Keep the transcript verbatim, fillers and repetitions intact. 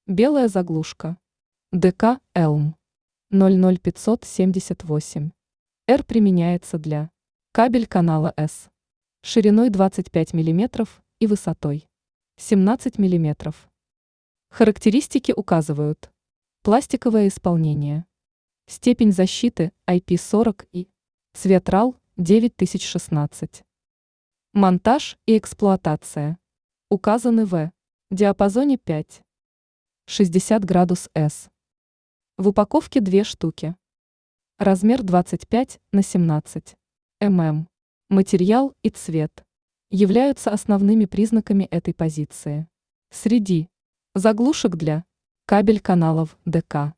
Белая заглушка. ДК «Элм» ноль ноль пятьсот семьдесят восемь. R применяется для кабель канала S шириной двадцать пять миллиметров и высотой семнадцать миллиметров. Характеристики указывают: пластиковое исполнение, степень защиты ай пи сорок и, цвет рал девять тысяч шестнадцать. Монтаж и эксплуатация указаны в диапазоне пять-шестьдесят градус С. В упаковке две штуки. Размер двадцать пять на семнадцать миллиметров. Материал и цвет являются основными признаками этой позиции. Среди заглушек для кабель каналов ДК